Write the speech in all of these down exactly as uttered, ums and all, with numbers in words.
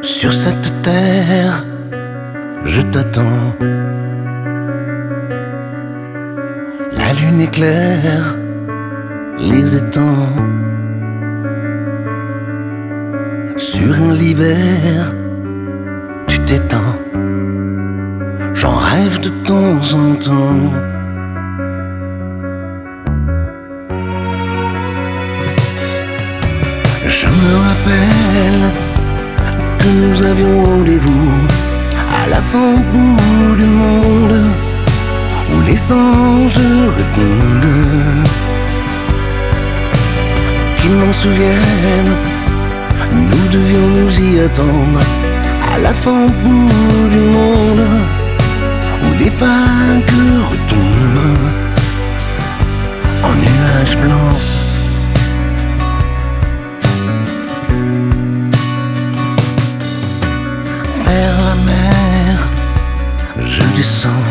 Sur cette terre, je t'attends. La lune éclaire les étangs. Sur un lit vert, tu t'étends. J'en rêve de temps en temps. Je me rappelle que nous avions rendez-vous à la fin au bout du monde, où les anges répondent. Qu'ils m'en souviennent, nous devions nous y attendre à la fin au bout du monde, où les vagues retombent en nuages blancs. Vers la mer, je descends.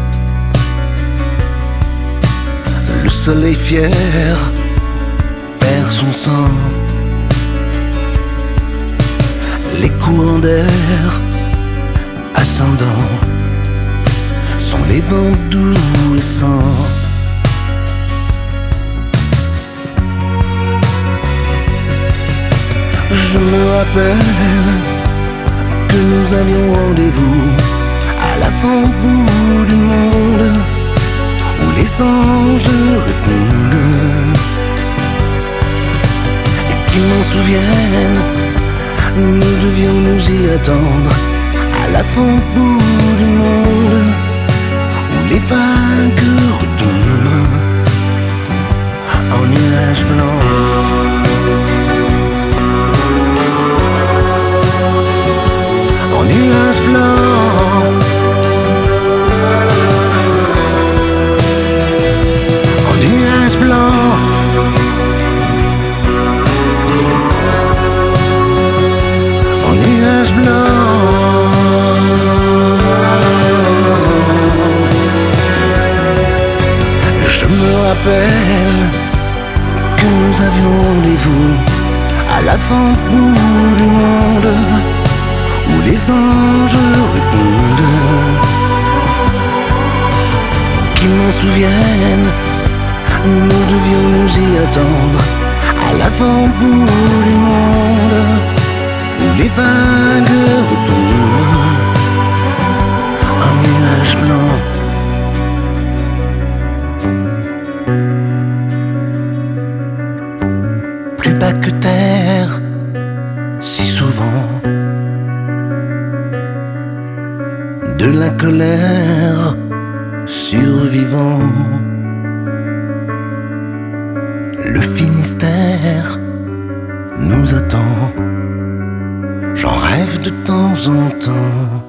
Le soleil fier perd son sang. Les courants d'air ascendants sont les vents doux et sans. Je me rappelle que nous avions rendez-vous à la fin au bout du monde, où les anges répondent. Et qu'ils m'en souviennent, nous devions nous y attendre à la fin au bout du monde, où les vagues retombent en nuages blancs. En nuages blancs. En nuages blancs. En nuages blancs. Je me rappelle que nous avions rendez-vous à la fin au bout du monde, où les anges répondent. Qu'ils m'en souviennent, nous devions nous y attendre à la fin au bout du monde, où les vagues retombent en nuages blancs. Plus bas que terre, si souvent, de la colère survivant. Le Finistère nous attend. J'en rêve de temps en temps.